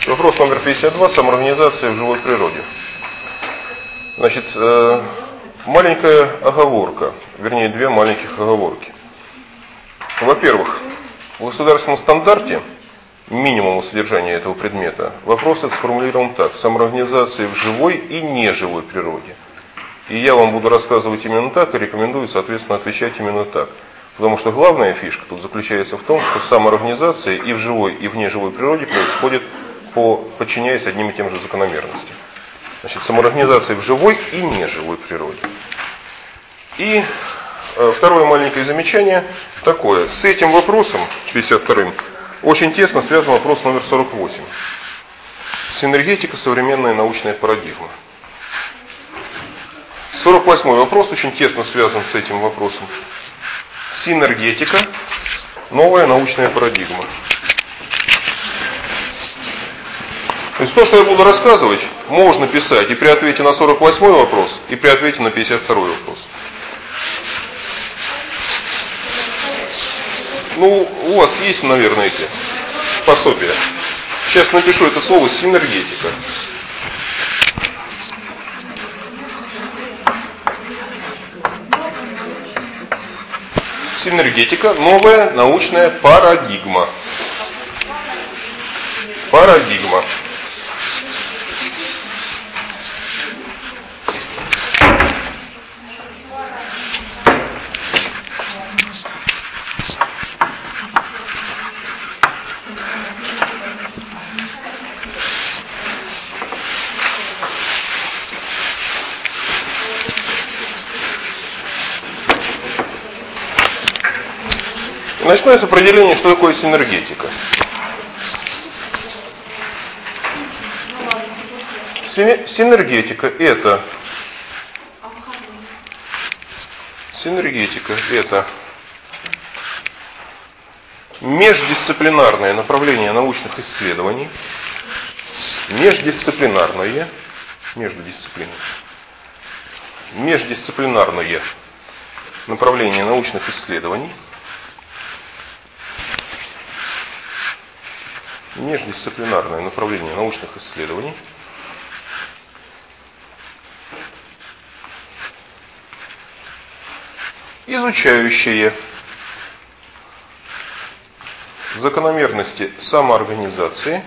Вопрос номер 52. Самоорганизация в живой природе. Значит, маленькая оговорка, вернее, две маленьких оговорки. Во-первых, в государственном стандарте минимума содержания этого предмета вопрос этот сформулирован так: самоорганизация в живой и неживой природе. И я вам буду рассказывать именно так и рекомендую, соответственно, отвечать именно так. Потому что главная фишка тут заключается в том, что самоорганизация и в живой, и в неживой природе происходит подчиняясь одним и тем же закономерностям. Значит, самоорганизация в живой и неживой природе. И второе маленькое замечание такое. С этим вопросом, 52-м, очень тесно связан вопрос номер 48. Синергетика, современная научная парадигма. 48-й вопрос очень тесно связан с этим вопросом. Синергетика, новая научная парадигма. То есть то, что я буду рассказывать, можно писать и при ответе на 48-й вопрос, и при ответе на 52-й вопрос. Ну, у вас есть, наверное, эти пособия. Сейчас напишу это слово синергетика. Синергетика, новая научная парадигма. Парадигма. Начну с определения, что такое синергетика. Синергетика это междисциплинарное направление научных исследований, междисциплинарное направление научных исследований, изучающее закономерности самоорганизации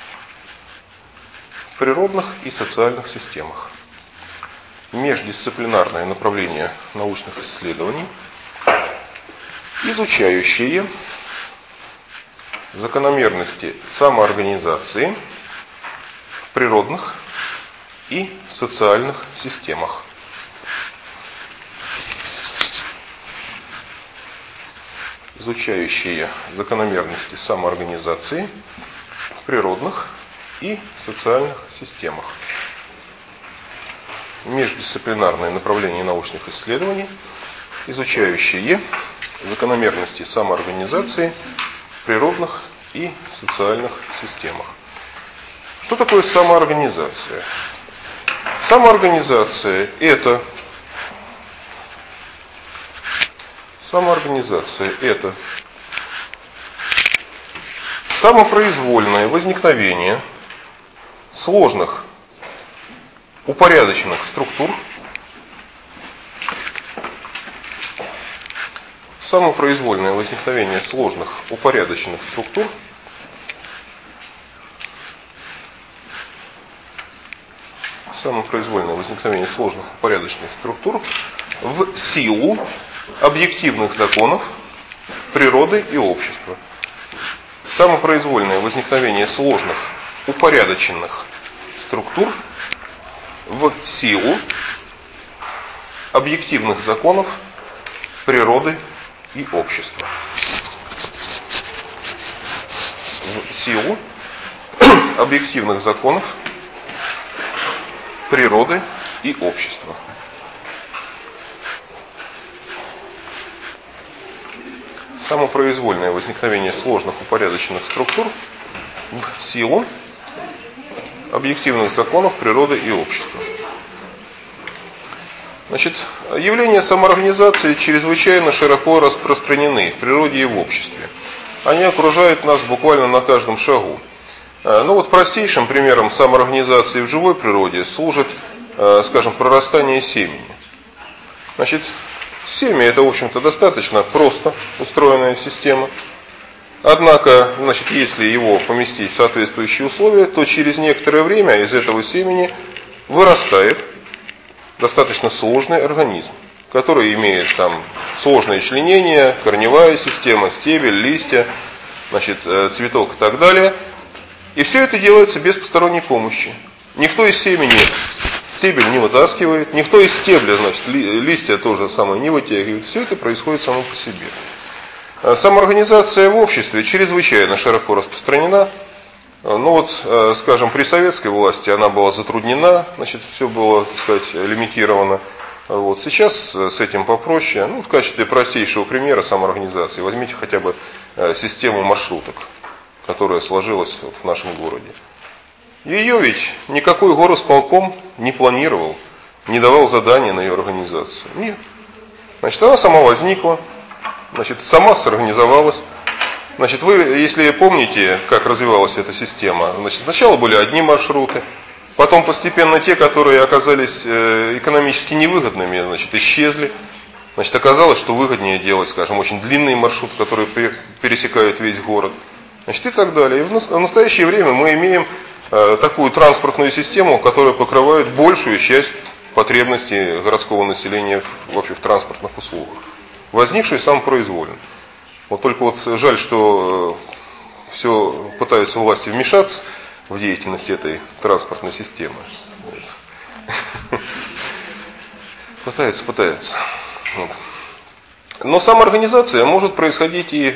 в природных и социальных системах. Междисциплинарное направление научных исследований, изучающее закономерности самоорганизации в природных и социальных системах. Изучающие закономерности самоорганизации в природных и социальных системах. Междисциплинарное направление научных исследований, изучающие закономерности самоорганизации в природных и социальных системах. Что такое самоорганизация? Самоорганизация это самопроизвольное возникновение сложных упорядоченных структур, в силу объективных законов природы и общества. Самопроизвольное возникновение сложных упорядоченных структур в силу объективных законов природы и общества. В силу объективных законов природы и общества. Самопроизвольное возникновение сложных упорядоченных структур в силу объективных законов природы и общества. Значит, явления самоорганизации чрезвычайно широко распространены в природе и в обществе. Они окружают нас буквально на каждом шагу. Ну вот простейшим примером самоорганизации в живой природе служит, скажем, прорастание семени. Значит, семя это, в общем-то, достаточно просто устроенная система. Однако, значит, если его поместить в соответствующие условия, то через некоторое время из этого семени вырастает достаточно сложный организм, который имеет там сложное членение, корневая система, стебель, листья, значит, цветок и так далее. И все это делается без посторонней помощи. Никто из семени стебель не вытаскивает, никто из стебля, значит, листья тоже самое не вытягивает. Все это происходит само по себе. Самоорганизация в обществе чрезвычайно широко распространена. Ну вот, скажем, при советской власти она была затруднена, значит, все было, так сказать, лимитировано. Вот. Сейчас с этим попроще. Ну, в качестве простейшего примера самоорганизации возьмите хотя бы систему маршруток, которая сложилась вот в нашем городе. Ее ведь никакой горосполком не планировал, не давал задания на ее организацию. Нет. Значит, она сама возникла, значит, сама сорганизовалась. Значит, вы, если помните, как развивалась эта система, значит, сначала были одни маршруты, потом постепенно те, которые оказались экономически невыгодными, значит, исчезли. Значит, оказалось, что выгоднее делать, скажем, очень длинные маршруты, которые пересекают весь город. Значит, и так далее. И в настоящее время мы имеем такую транспортную систему, которая покрывает большую часть потребностей городского населения вообще в транспортных услугах, возникшую самопроизвольно. Вот только вот жаль, что все пытаются власти вмешаться в деятельность этой транспортной системы. Вот. Пытаются. Вот. Но самоорганизация может происходить и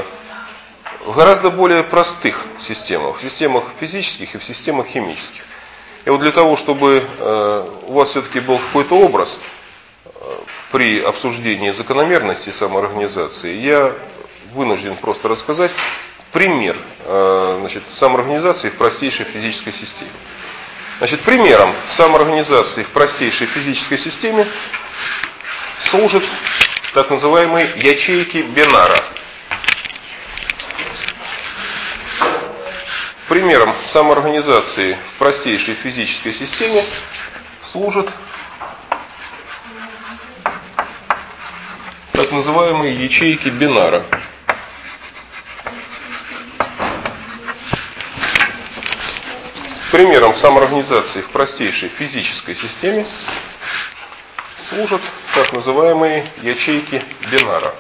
в гораздо более простых системах. В системах физических и в системах химических. И вот для того, чтобы у вас все-таки был какой-то образ при обсуждении закономерности самоорганизации, я вынужден просто рассказать пример, значит, самоорганизации в простейшей физической системе. Значит, примером самоорганизации в простейшей физической системе служат так называемые ячейки Бенара. Примером самоорганизации в простейшей физической системе служат так называемые ячейки Бенара. Примером самоорганизации в простейшей физической системе служат так называемые ячейки Бенара.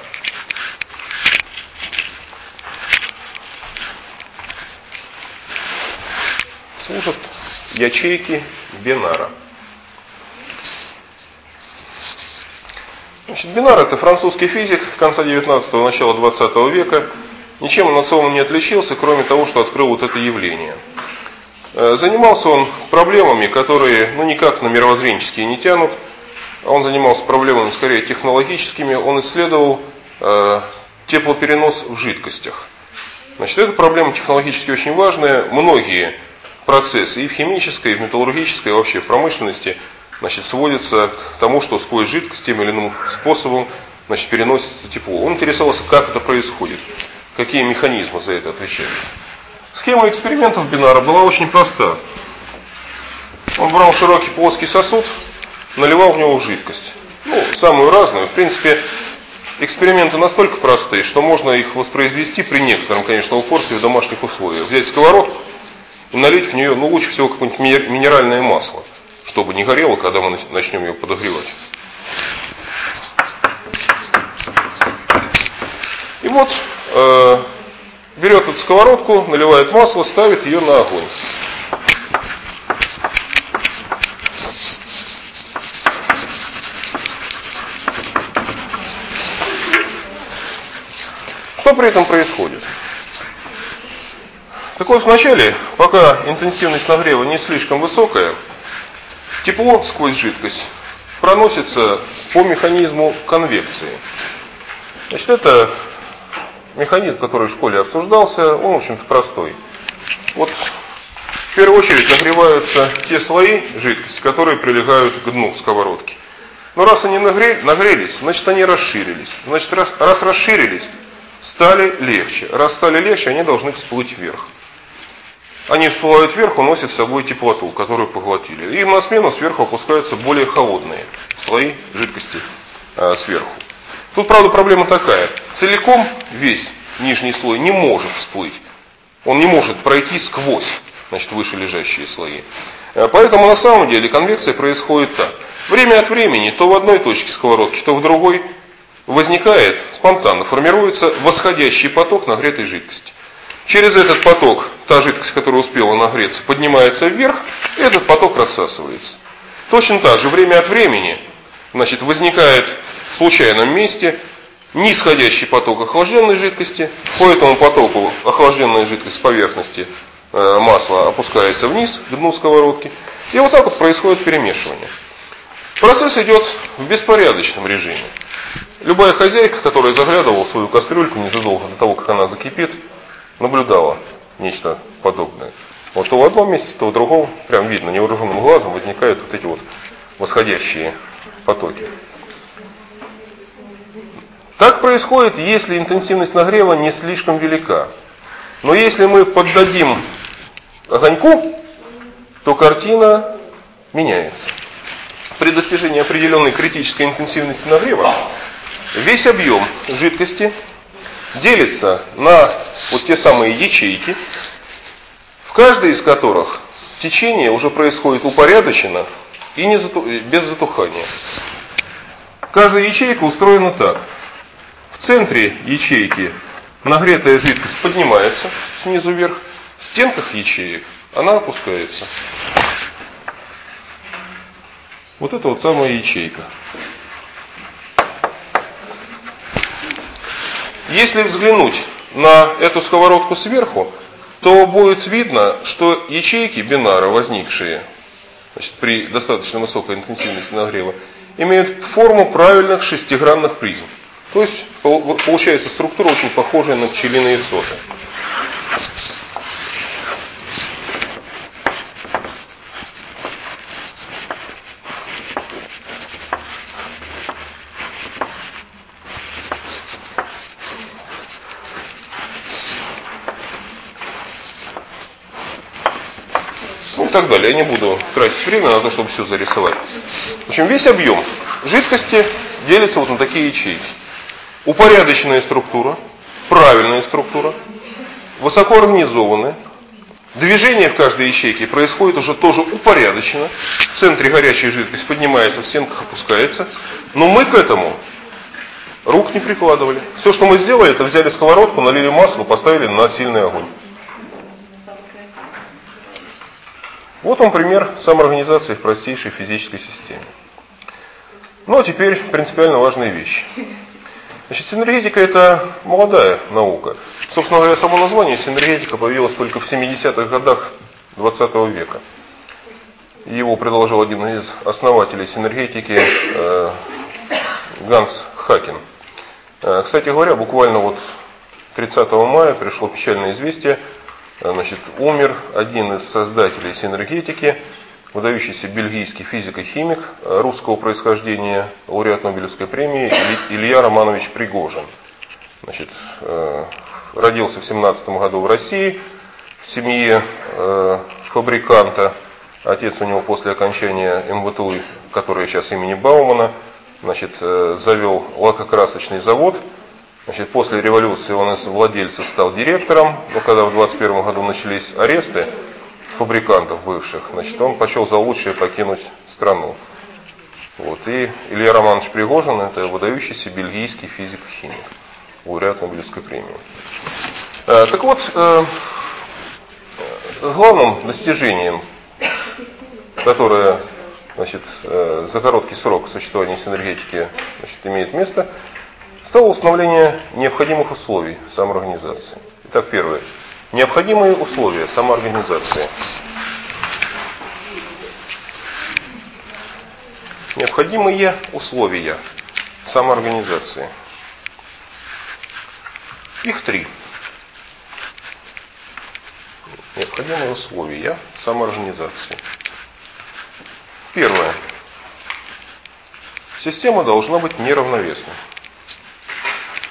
Служат ячейки Бенара. Значит, Бенар — это французский физик конца 19-го, начала 20 века. Ничем он от слова не отличился, кроме того, что открыл вот это явление. Занимался он проблемами, которые никак на мировоззренческие не тянут. Он занимался проблемами скорее технологическими. Он исследовал теплоперенос в жидкостях. Значит, эта проблема технологически очень важная. Многие процессы и в химической, и в металлургической, и вообще в промышленности, значит, сводятся к тому, что сквозь жидкость тем или иным способом, значит, переносится тепло. Он интересовался, как это происходит, какие механизмы за это отвечают. Схема экспериментов Бенара была очень проста. Он брал широкий плоский сосуд, наливал в него жидкость. Самую разную. В принципе, эксперименты настолько простые, что можно их воспроизвести при некотором, конечно, упорстве в домашних условиях. Взять сковородку и налить в нее, лучше всего какое-нибудь минеральное масло, чтобы не горело, когда мы начнем ее подогревать. И вот берет эту сковородку, наливает масло, ставит ее на огонь. Что при этом происходит? Так вот, вначале, пока интенсивность нагрева не слишком высокая, тепло сквозь жидкость проносится по механизму конвекции. Значит, это механизм, который в школе обсуждался, он, в общем-то, простой. Вот в первую очередь нагреваются те слои жидкости, которые прилегают к дну сковородки. Но раз они нагрелись, значит, они расширились. Значит, раз расширились, стали легче. Раз стали легче, они должны всплыть вверх. они всплывают вверх, уносят с собой теплоту, которую поглотили. И им на смену сверху опускаются более холодные слои жидкости сверху. Тут, правда, проблема такая. Целиком весь нижний слой не может всплыть. Он не может пройти сквозь, значит, выше лежащие слои. Поэтому на самом деле конвекция происходит так. Время от времени то в одной точке сковородки, то в другой возникает спонтанно, формируется восходящий поток нагретой жидкости. Через этот поток та жидкость, которая успела нагреться, поднимается вверх, и этот поток рассасывается. Точно так же время от времени, значит, возникает в случайном месте нисходящий поток охлажденной жидкости. По этому потоку охлажденная жидкость с поверхности масла опускается вниз, к дну сковородки. И вот так вот происходит перемешивание. Процесс идет в беспорядочном режиме. Любая хозяйка, которая заглядывала в свою кастрюльку незадолго до того, как она закипит, наблюдала нечто подобное. Вот то в одном месте, то в другом, прям видно, невооруженным глазом возникают вот эти вот восходящие потоки. Так происходит, если интенсивность нагрева не слишком велика. Но если мы поддадим огоньку, то картина меняется. При достижении определенной критической интенсивности нагрева весь объем жидкости делится на вот те самые ячейки, в каждой из которых течение уже происходит упорядоченно и без затухания. Каждая ячейка устроена так. В центре ячейки нагретая жидкость поднимается снизу вверх, в стенках ячеек она опускается. Вот это вот самая ячейка. Если взглянуть на эту сковородку сверху, то будет видно, что ячейки бинара, возникшие, значит, при достаточно высокой интенсивности нагрева, имеют форму правильных шестигранных призм. То есть получается структура очень похожая на пчелиные соты. Ну и так далее. Я не буду тратить время на то, чтобы все зарисовать. В общем, весь объем жидкости делится вот на такие ячейки. Упорядоченная структура, правильная структура, высоко организованная. Движение в каждой ячейке происходит уже тоже упорядоченно. В центре горячая жидкость поднимается, в стенках опускается. Но мы к этому рук не прикладывали. Все, что мы сделали, это взяли сковородку, налили масло, поставили на сильный огонь. Вот вам пример самоорганизации в простейшей физической системе. Ну а теперь принципиально важные вещи. Значит, синергетика — это молодая наука. Собственно говоря, само название синергетика появилось только в 70-х годах 20 века. Его предложил один из основателей синергетики Ганс Хакин. Кстати говоря, буквально вот 30 мая пришло печальное известие. Значит, умер один из создателей синергетики, выдающийся бельгийский физик и химик русского происхождения, лауреат Нобелевской премии Илья Романович Пригожин. Значит, родился в 17 году в России, в семье фабриканта. Отец у него после окончания МВТУ, которое сейчас имени Баумана, значит, завел лакокрасочный завод. Значит, после революции он из владельца стал директором, но когда в 21 году начались аресты фабрикантов бывших, значит, он почел за лучшее покинуть страну. Вот. И Илья Романович Пригожин — это выдающийся бельгийский физик и химик, лауреат Нобелевской премии. Так вот, главным достижением, которое, значит, за короткий срок существования синергетики, значит, имеет место, стало установление необходимых условий самоорганизации. Итак, первое. Необходимые условия самоорганизации. Необходимые условия самоорганизации. Их три. Необходимые условия самоорганизации. Первое. Система должна быть неравновесной.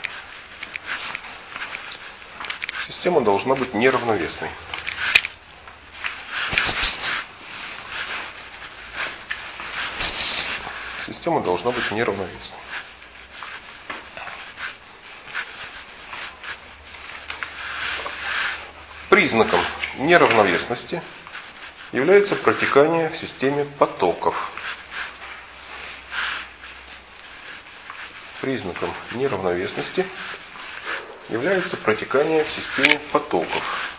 Система должна быть неравновесной. система должна быть неравновесной. Признаком неравновесности является протекание в системе потоков. Признаком неравновесности является протекание в системе потоков.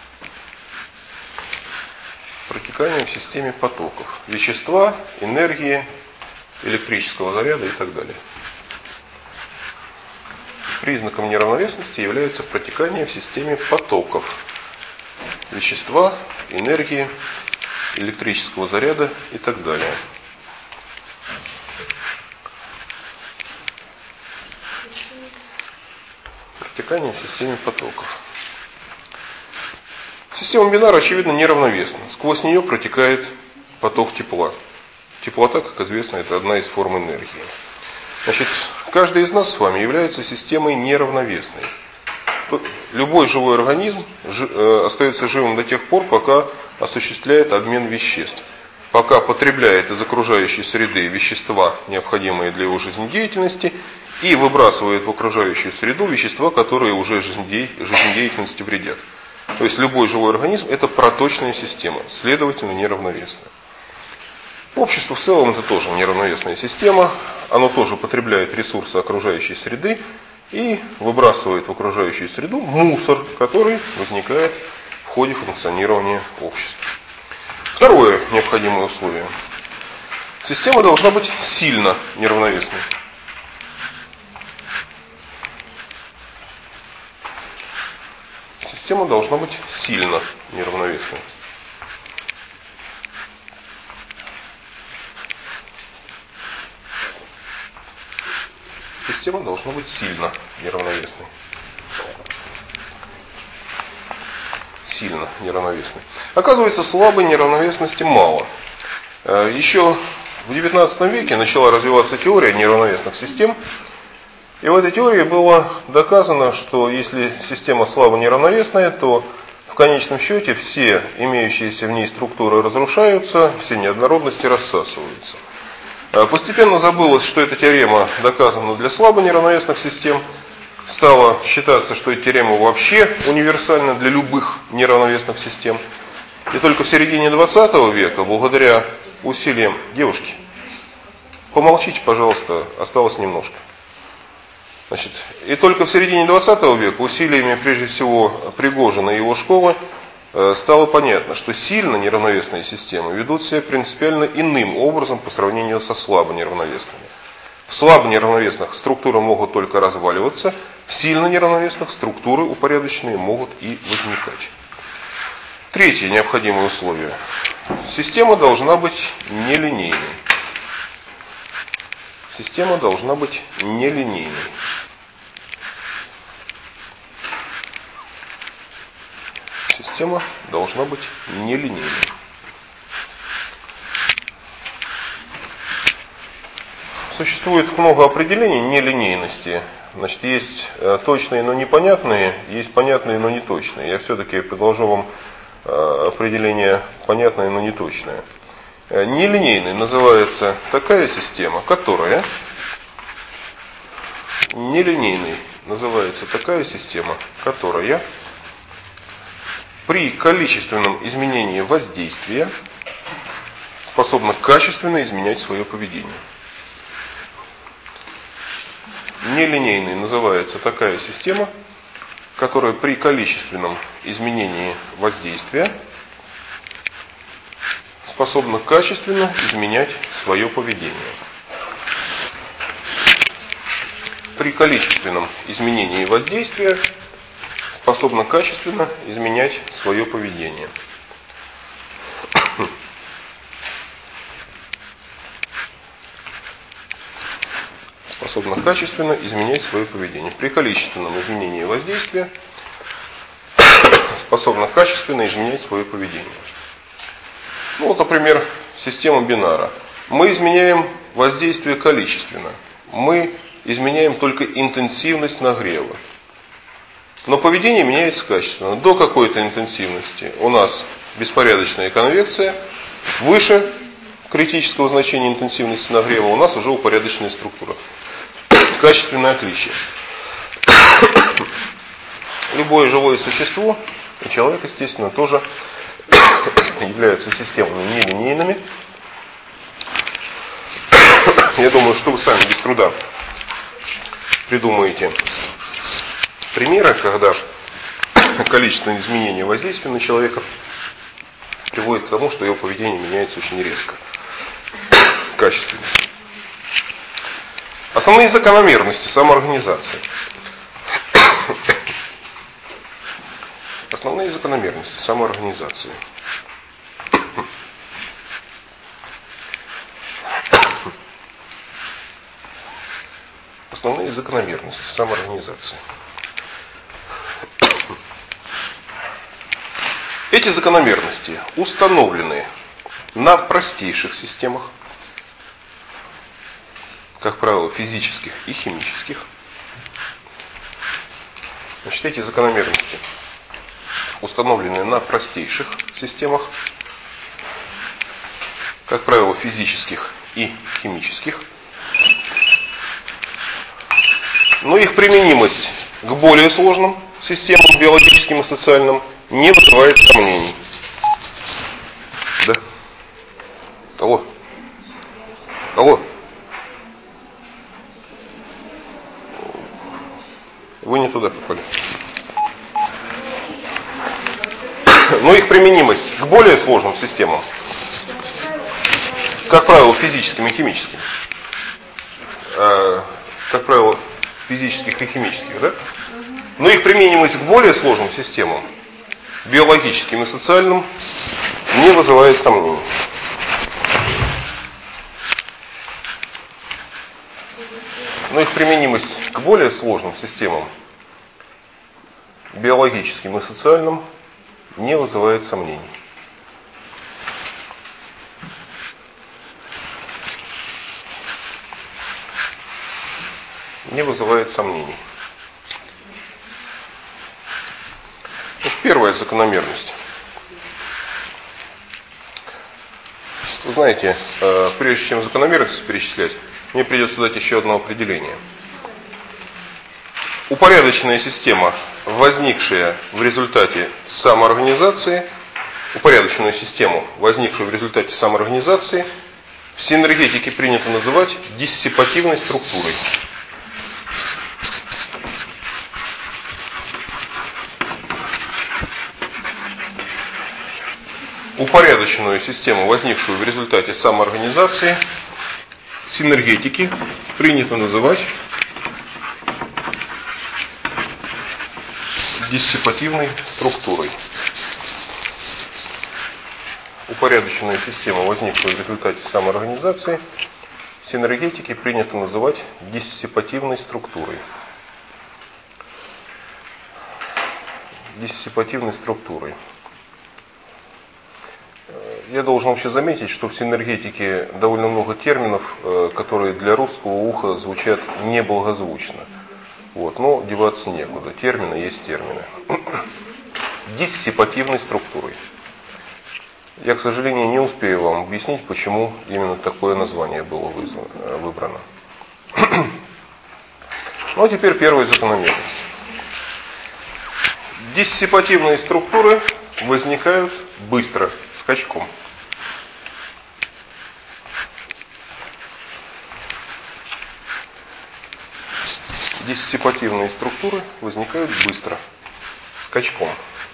Протекание в системе потоков. Вещества, энергии, электрического заряда и так далее. Признаком неравновесности является протекание в системе потоков. Вещества, энергии, электрического заряда и так далее. Протекание в системе потоков. Система бинара, очевидно, неравновесна. Сквозь нее протекает поток тепла. Теплота, как известно, это одна из форм энергии. Значит, каждый из нас с вами является системой неравновесной. Любой живой организм остается живым до тех пор, пока осуществляет обмен веществ. Пока потребляет из окружающей среды вещества, необходимые для его жизнедеятельности, и выбрасывает в окружающую среду вещества, которые уже жизнедеятельности вредят. То есть любой живой организм – это проточная система, следовательно, неравновесная. Общество в целом – это тоже неравновесная система. Оно тоже потребляет ресурсы окружающей среды и выбрасывает в окружающую среду мусор, который возникает в ходе функционирования общества. Второе необходимое условие. Система должна быть сильно неравновесной. Система должна быть сильно неравновесной. Система должна быть сильно неравновесной. Сильно неравновесной. Оказывается, слабой неравновесности мало. Еще в XIX веке начала развиваться теория неравновесных систем. И в этой теории было доказано, что если система слабо неравновесная, то в конечном счете все имеющиеся в ней структуры разрушаются, все неоднородности рассасываются. Постепенно забылось, что эта теорема доказана для слабо неравновесных систем. Стало считаться, что эта теорема вообще универсальна для любых неравновесных систем. И только в середине 20 века, благодаря усилиям... Девушки, помолчите, пожалуйста, осталось немножко. Значит, и только в середине 20 века усилиями, прежде всего, Пригожина и его школы, стало понятно, что сильно неравновесные системы ведут себя принципиально иным образом по сравнению со слабо неравновесными. В слабо неравновесных структуры могут только разваливаться, в сильно неравновесных структуры упорядоченные могут и возникать. Третье необходимое условие. Система должна быть нелинейной. Система должна быть нелинейной. Система должна быть нелинейной. Существует много определений нелинейности. Значит, есть точные, но непонятные, есть понятные, но неточные. Я все-таки предложу вам определение понятное, но неточное. Нелинейной называется такая система, которая... Нелинейной называется такая система, которая при количественном изменении воздействия способна качественно изменять свое поведение. Нелинейной называется такая система, которая при количественном изменении воздействия способна качественно изменять свое поведение. При количественном изменении воздействия способна качественно изменять свое поведение. Способна качественно изменять свое поведение. При количественном изменении воздействия способна качественно изменять свое поведение. Ну вот, например, система бинара. Мы изменяем воздействие количественно. Мы изменяем только интенсивность нагрева. Но поведение меняется качественно. До какой-то интенсивности у нас беспорядочная конвекция. Выше критического значения интенсивности нагрева у нас уже упорядоченная структура. Качественное отличие. Любое живое существо, и человек, естественно, тоже являются системами нелинейными. Я думаю, что вы сами без труда придумаете примеры, когда количественное изменение воздействия на человека приводит к тому, что его поведение меняется очень резко, качественно. Основные закономерности самоорганизации. Основные закономерности самоорганизации. Основные закономерности самоорганизации. Эти закономерности установлены на простейших системах, как правило, физических и химических. Значит, эти закономерности установлены на простейших системах, как правило, физических и химических. Но их применимость к более сложным системам, биологическим и социальным, не вызывает сомнений. Да? Алло. Алло. Вы не туда попали. Но их применимость к более сложным системам, как правило, физическим и химическим, как правило, физических и химических, да? Но их применимость к более сложным системам, биологическим и социальным, не вызывает сомнений. Но их применимость к более сложным системам, биологическим и социальным, не вызывает сомнений. Не вызывает сомнений. Значит, первая закономерность. Вы знаете, прежде чем закономерности перечислять, мне придется дать еще одно определение. Упорядоченная система, возникшая в результате самоорганизации, упорядоченную систему, возникшую в результате самоорганизации, в синергетике принято называть диссипативной структурой. Упорядоченную систему, возникшую в результате самоорганизации, синергетики принято называть диссипативной структурой. Упорядоченную систему, возникшую в результате самоорганизации, синергетики принято называть диссипативной структурой. Диссипативной структурой. Я должен вообще заметить, что в синергетике довольно много терминов, которые для русского уха звучат неблагозвучно. Вот, но деваться некуда. Термины есть термины. Диссипативной структурой. Я, к сожалению, не успею вам объяснить, почему именно такое название было выбрано. Ну а теперь первая закономерность. Диссипативные структуры возникают быстро, скачком. Диссипативные структуры возникают быстро, скачком.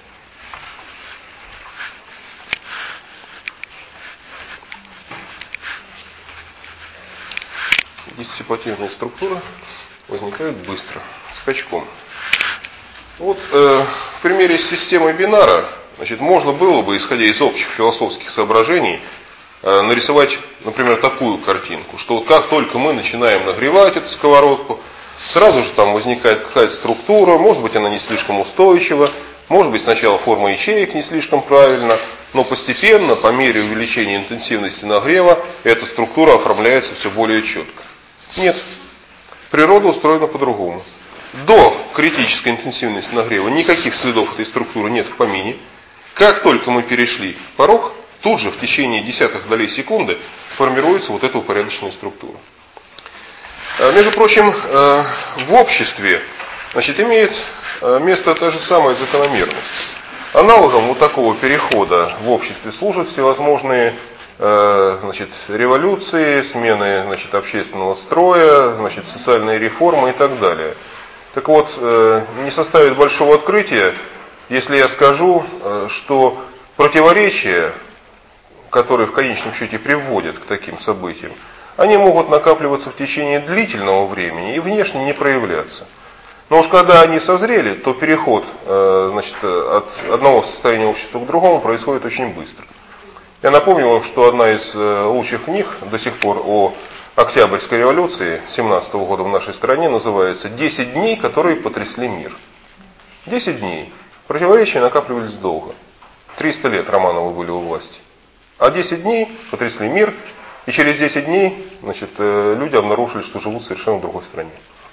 Диссипативные структуры возникают быстро, скачком. Вот в примере с системой Бинара, значит, можно было бы, исходя из общих философских соображений, нарисовать, например, такую картинку, что вот как только мы начинаем нагревать эту сковородку, сразу же там возникает какая-то структура, может быть она не слишком устойчива, может быть сначала форма ячеек не слишком правильна, но постепенно, по мере увеличения интенсивности нагрева, эта структура оформляется все более четко. Нет, природа устроена по-другому. До критической интенсивности нагрева никаких следов этой структуры нет в помине. Как только мы перешли порог тут же в течение десятых долей секунды формируется вот эта упорядоченная структура. Между прочим, в обществе, значит, имеет место та же самая закономерность. Аналогом вот такого перехода в обществе служат всевозможные, значит, революции, смены, значит, общественного строя, значит, социальные реформы и так далее. Так вот, не составит большого открытия, если я скажу, что противоречия, которые в конечном счете приводят к таким событиям, они могут накапливаться в течение длительного времени и внешне не проявляться. Но уж когда они созрели, то переход, значит, от одного состояния общества к другому происходит очень быстро. Я напомню вам, что одна из лучших книг до сих пор о Октябрьской революции 1917 года в нашей стране называется «10 дней, которые потрясли мир». 10 дней. Противоречия накапливались долго. 300 лет Романовы были у власти. А 10 дней потрясли мир, и через 10 дней, значит, люди обнаружили, что живут совершенно в другой стране.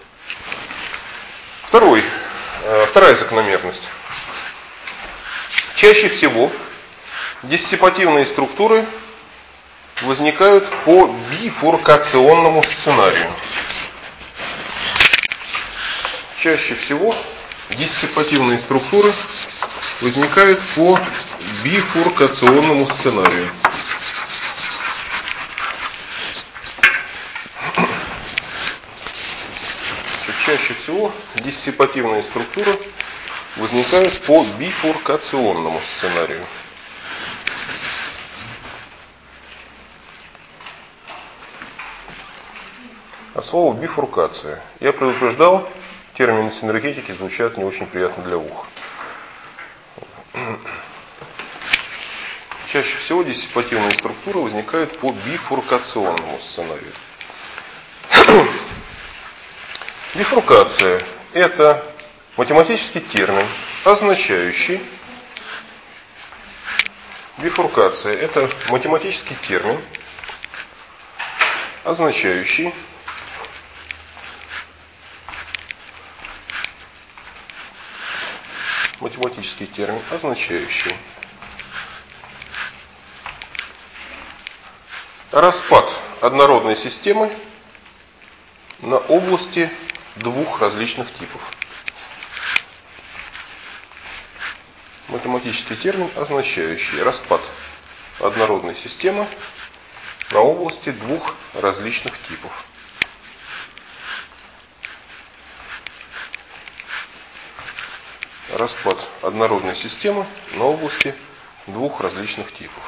Вторая закономерность. Чаще всего диссипативные структуры возникают по бифуркационному сценарию. Чаще всего диссипативные структуры возникают по бифуркационному сценарию. Чаще всего диссипативные структуры возникают по бифуркационному сценарию. А слово бифуркация. Я предупреждал, термины синергетики звучат не очень приятно для уха. Чаще всего диссипативные структуры возникают по бифуркационному сценарию. Бифуркация – это математический термин, означающий распад однородной системы на области двух различных типов. Математический термин, означающий распад однородной системы на области двух различных типов. Распад однородной системы на области двух различных типов.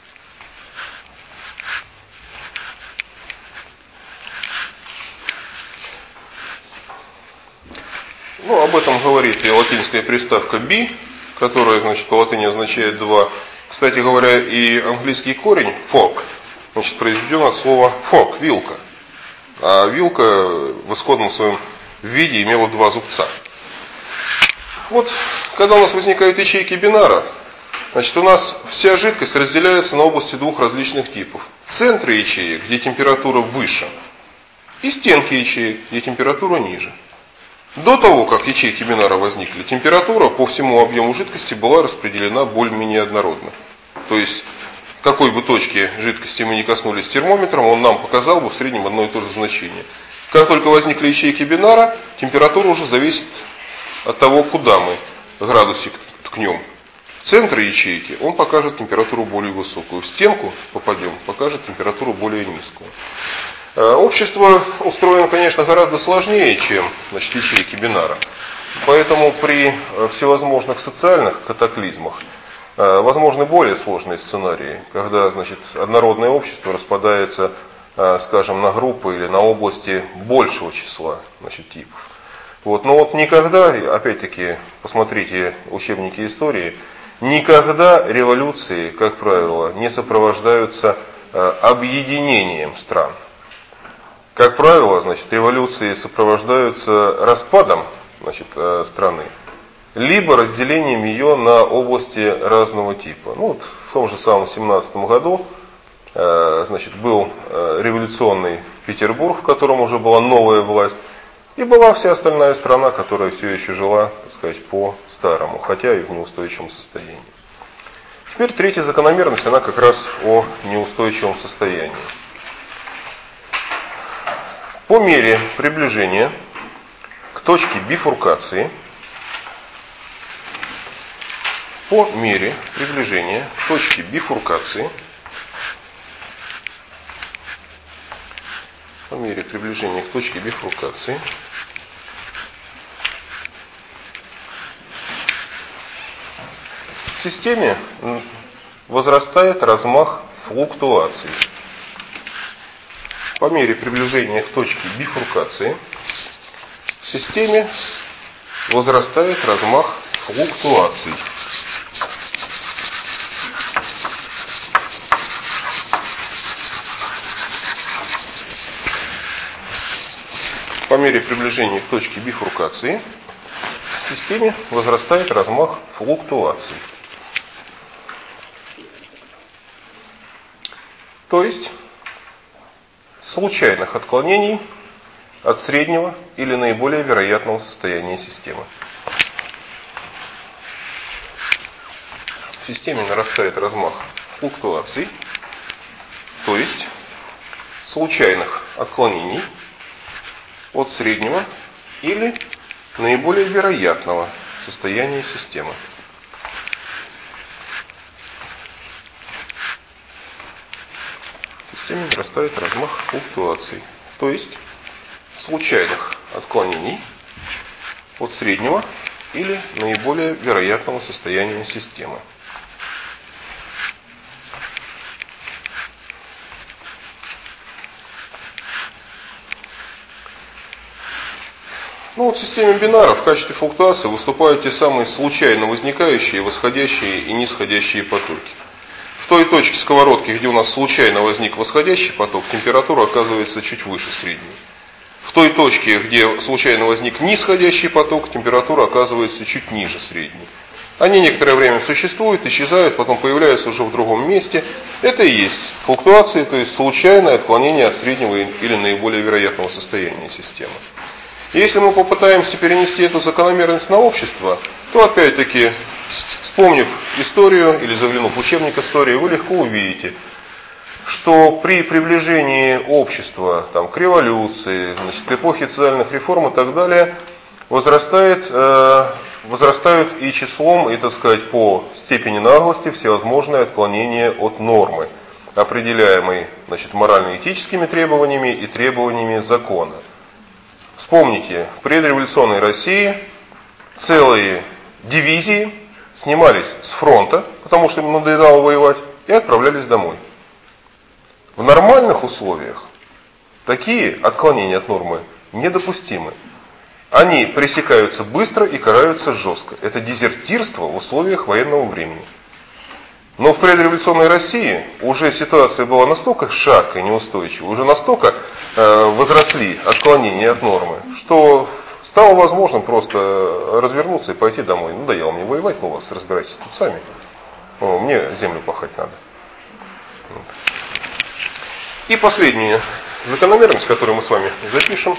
Ну, об этом говорит и латинская приставка be, которая, значит, по латыни означает два. Кстати говоря, и английский корень fork, значит, произведен от слова fork, вилка. А вилка в исходном своем виде имела два зубца. Вот, когда у нас возникают ячейки бинара, значит, у нас вся жидкость разделяется на области двух различных типов. Центры ячеек, где температура выше, и стенки ячеек, где температура ниже. До того, как ячейки бинара возникли, температура по всему объему жидкости была распределена более-менее однородно. То есть, в какой бы точке жидкости мы ни коснулись термометром, он нам показал бы в среднем одно и то же значение. Как только возникли ячейки бинара, температура уже зависит от того, куда мы градусик ткнем. В центр ячейки он покажет температуру более высокую. В стенку попадем, покажет температуру более низкую. Общество устроено, конечно, гораздо сложнее, чем, значит, ячейки бинара. Поэтому при всевозможных социальных катаклизмах возможны более сложные сценарии, когда, значит, однородное общество распадается, скажем, на группы или на области большего числа, значит, типов. Вот. Но вот никогда, опять-таки, посмотрите учебники истории, никогда революции, как правило, не сопровождаются объединением стран. Как правило, значит, революции сопровождаются распадом, значит, страны, либо разделением ее на области разного типа. Ну, вот в том же самом 1917 году, значит, был революционный Петербург, в котором уже была новая власть, и была вся остальная страна, которая все еще жила, так сказать, по-старому, хотя и в неустойчивом состоянии. Теперь третья закономерность, она как раз о неустойчивом состоянии. По мере приближения к точке бифуркации, по мере приближения к точке бифуркации, в системе возрастает размах флуктуаций. По мере приближения к точке бифуркации в системе возрастает размах флуктуаций. По мере приближения к точке бифуркации в системе возрастает размах флуктуаций. То есть случайных отклонений от среднего или наиболее вероятного состояния системы. В системе нарастает размах флуктуаций, то есть случайных отклонений от среднего или наиболее вероятного состояния системы. В системе нарастает размах флуктуаций, то есть случайных отклонений от среднего или наиболее вероятного состояния системы. В системе бинаров в качестве флуктуации выступают те самые случайно возникающие, восходящие и нисходящие потоки. В той точке сковородки, где у нас случайно возник восходящий поток, температура оказывается чуть выше средней. В той точке, где случайно возник нисходящий поток, температура оказывается чуть ниже средней. Они некоторое время существуют, исчезают, потом появляются уже в другом месте. Это и есть флуктуации, то есть случайное отклонение от среднего или наиболее вероятного состояния системы. Если мы попытаемся перенести эту закономерность на общество, то опять-таки, вспомнив историю или заглянув в учебник истории, вы легко увидите, что при приближении общества к революции, к эпохе социальных реформ и так далее, возрастают и числом, и, по степени наглости всевозможные отклонения от нормы, определяемой, морально-этическими требованиями и требованиями закона. Вспомните, в предреволюционной России целые дивизии снимались с фронта, потому что им надоедало воевать, и отправлялись домой. В нормальных условиях такие отклонения от нормы недопустимы. Они пресекаются быстро и караются жестко. Это дезертирство в условиях военного времени. Но в предреволюционной России уже ситуация была настолько шаткой, неустойчивой, уже настолько возросли отклонения от нормы, что стало возможным просто развернуться и пойти домой. Надоело мне воевать, у вас разбирайтесь тут сами. Мне землю пахать надо. И последняя закономерность, которую мы с вами запишем.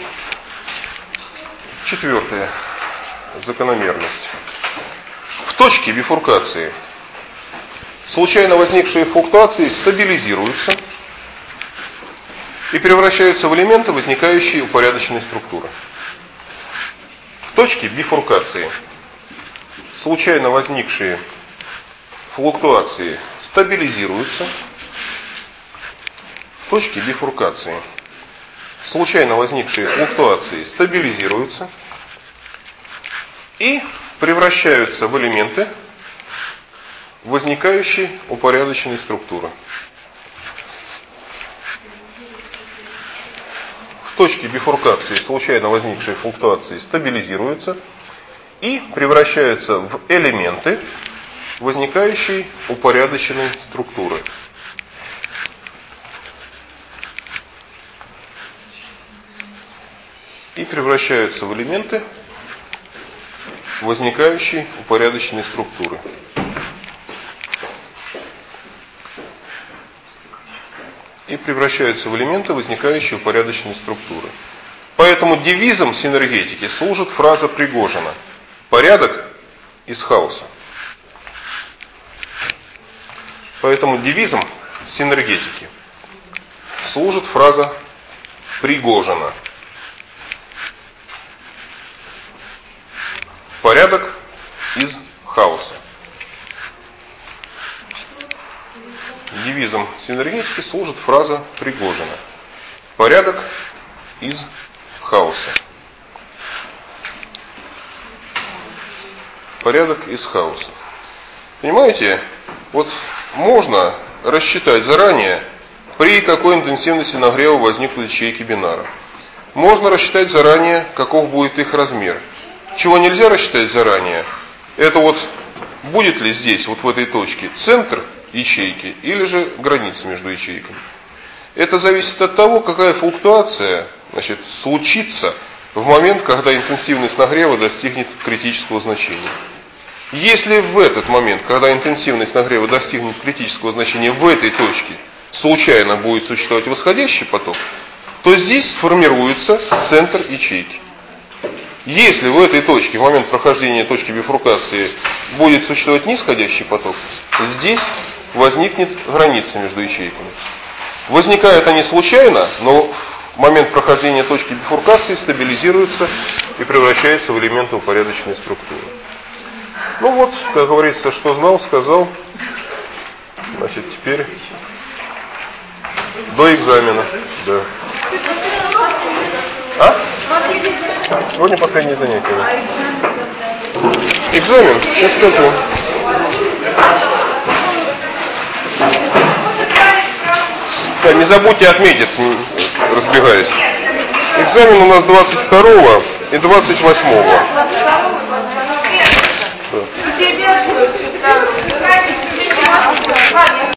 Четвертая закономерность. В точке бифуркации случайно возникшие флуктуации стабилизируются и превращаются в элементы, возникающие упорядоченной структуры. В точке бифуркации случайно возникшие флуктуации стабилизируются. В точке бифуркации случайно возникшие флуктуации стабилизируются и превращаются в элементы, возникающие упорядоченной структуры. В точке бифуркации случайно возникшие флуктуации стабилизируются и превращаются в элементы, возникающие упорядоченной структуры. И превращаются в элементы, возникающие упорядоченной структуры. И превращаются в элементы, возникающие упорядоченной структуры. Поэтому девизом синергетики служит фраза Пригожина: порядок из хаоса. Поэтому девизом синергетики служит фраза Пригожина. Порядок из хаоса. Девизом синергетики служит фраза Пригожина. Порядок из хаоса. Порядок из хаоса. Понимаете, вот можно рассчитать заранее, при какой интенсивности нагрева возникнут ячейки бинара. Можно рассчитать заранее, каков будет их размер. Чего нельзя рассчитать заранее, это вот будет ли здесь, вот в этой точке, центр ячейки или же граница между ячейками. Это зависит от того, какая флуктуация, значит, случится в момент, когда интенсивность нагрева достигнет критического значения. Если в этот момент, когда интенсивность нагрева достигнет критического значения в этой точке, случайно будет существовать восходящий поток, то здесь сформируется центр ячейки. Если в этой точке, в момент прохождения точки бифуркации, будет существовать нисходящий поток, здесь возникнет граница между ячейками. Возникают они случайно, но в момент прохождения точки бифуркации стабилизируются и превращаются в элементы упорядоченной структуры. Ну вот, как говорится, что знал, сказал. Значит, теперь до экзамена. Да. А? Сегодня последнее занятие. Экзамен? Сейчас скажу. Да, не забудьте отметиться, разбегаясь. Экзамен у нас 22 и 28. Да.